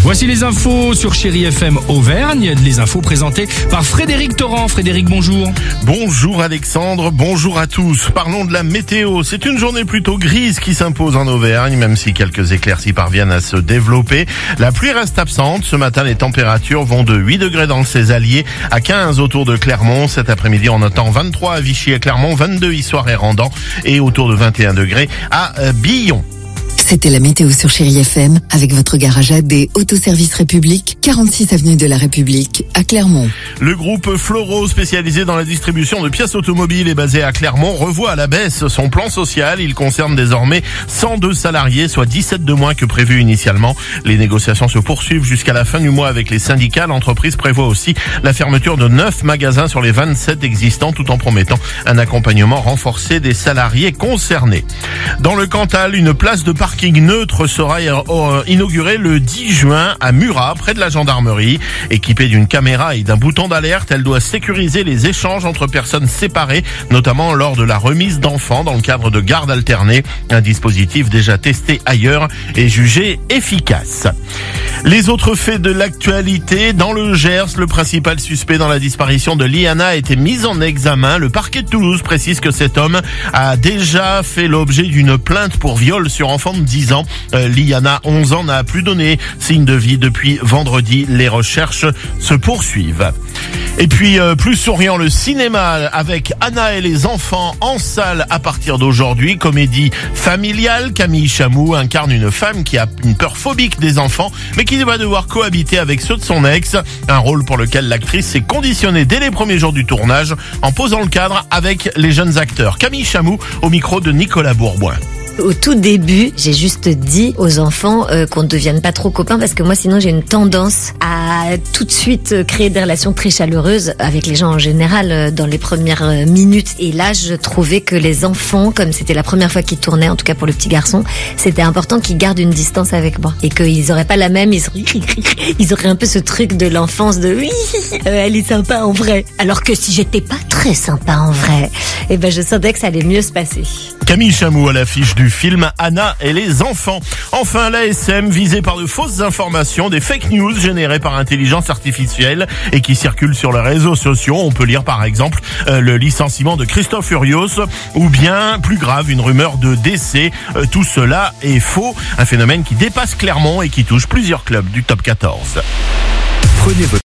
Voici les infos sur Chéri FM Auvergne, les infos présentées par Frédéric Torrent. Frédéric, bonjour. Bonjour Alexandre, bonjour à tous. Parlons de la météo. C'est une journée plutôt grise qui s'impose en Auvergne, même si quelques éclaircies parviennent à se développer. La pluie reste absente. Ce matin, les températures vont de 8 degrés dans le Cézallier à 15 autour de Clermont. Cet après-midi, on attend 23 à Vichy et Clermont, 22 Issoire et Randan et autour de 21 degrés à Billon. C'était la météo sur Chéri FM avec votre garage AD Autoservice République, 46 avenue de la République à Clermont. Le groupe Floro, spécialisé dans la distribution de pièces automobiles et basé à Clermont, revoit à la baisse son plan social. Il concerne désormais 102 salariés, soit 17 de moins que prévu initialement. Les négociations se poursuivent jusqu'à la fin du mois avec les syndicats. L'entreprise prévoit aussi la fermeture de 9 magasins sur les 27 existants, tout en promettant un accompagnement renforcé des salariés concernés. Dans le Cantal, une place de parking neutre sera inaugurée le 10 juin à Murat, près de la gendarmerie. Équipée d'une caméra et d'un bouton d'alerte, elle doit sécuriser les échanges entre personnes séparées, notamment lors de la remise d'enfants dans le cadre de garde alternée. Un dispositif déjà testé ailleurs et jugé efficace. Les autres faits de l'actualité. Dans le Gers, le principal suspect dans la disparition de Liana a été mis en examen. Le parquet de Toulouse précise que cet homme a déjà fait l'objet d'une plainte pour viol sur enfant de 10 ans. Liana, 11 ans, n'a plus donné signe de vie depuis vendredi. Les recherches se poursuivent. Et puis, plus souriant, le cinéma avec Anna et les enfants en salle à partir d'aujourd'hui. Comédie familiale. Camille Chamou incarne une femme qui a une peur phobique des enfants, mais qui va devoir cohabiter avec ceux de son ex. Un rôle pour lequel l'actrice s'est conditionnée dès les premiers jours du tournage en posant le cadre avec les jeunes acteurs. Camille Chamou au micro de Nicolas Bourboin. Au tout début, j'ai juste dit aux enfants qu'on ne devienne pas trop copains parce que moi sinon j'ai une tendance à tout de suite créer des relations très chaleureuses avec les gens en général dans les premières minutes. Et là, je trouvais que les enfants, comme c'était la première fois qu'ils tournaient, en tout cas pour le petit garçon, c'était important qu'ils gardent une distance avec moi et qu'ils auraient pas la même, ils auraient un peu ce truc de l'enfance de oui, elle est sympa en vrai. Alors que si j'étais pas très sympa en vrai, eh ben je sentais que ça allait mieux se passer. Camille Chamou à l'affiche du film Anna et les enfants. Enfin, l'ASM visée par de fausses informations, des fake news générées par intelligence artificielle et qui circulent sur les réseaux sociaux. On peut lire par exemple le licenciement de Christophe Furios ou bien, plus grave, une rumeur de décès. Tout cela est faux. Un phénomène qui dépasse Clermont et qui touche plusieurs clubs du top 14. Prenez votre